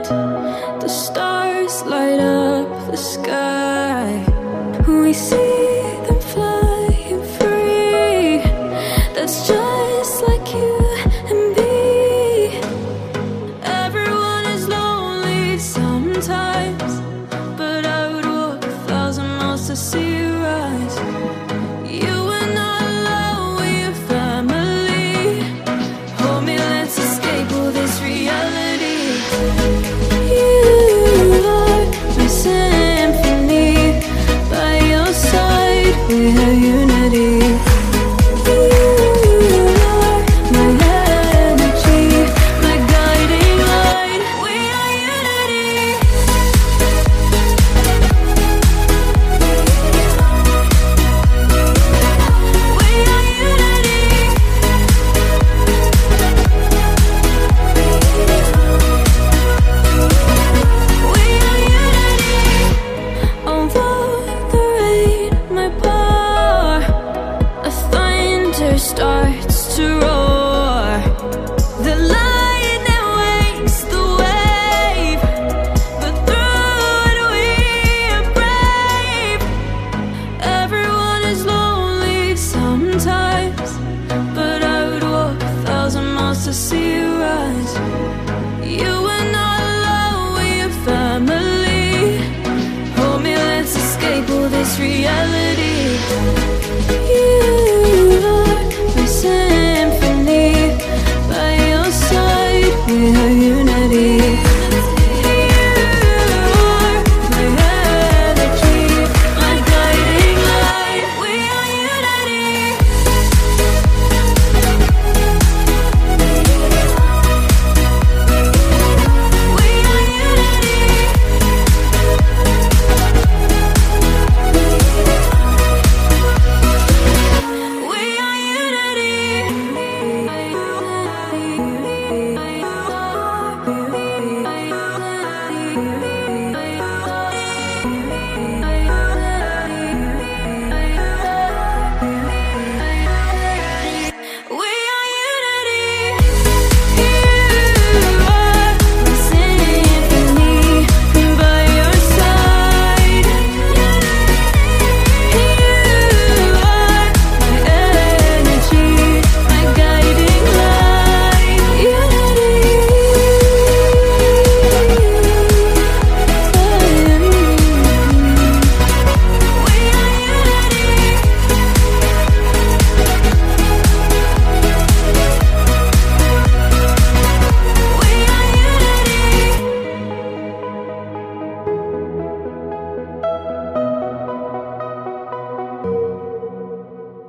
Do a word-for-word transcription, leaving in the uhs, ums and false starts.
The stars light up the sky. We see them flying free. That's just like you and me. Everyone is lonely sometimes, but I would walk a thousand miles to see you rise. You are not alone, we're family. Hold me, let's escape all this reality. You are my symphony. By your side, we have unity. You are my energy, my guiding light. We are unity. We are unity. We are unity. Although the rain might pour, the thunder starts to roar. The lightning wakes the wave, but through it we are brave. Everyone is lonely sometimes, but I would walk a thousand miles to see